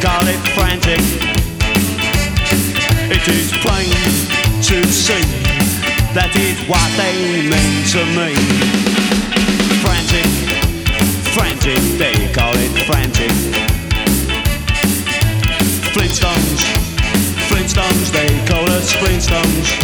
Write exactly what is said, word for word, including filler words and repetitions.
call it frantic. It is plain to see that is what they mean to me. Frantic, frantic, they call it frantic. Flintstones, Flintstones, they call us Flintstones.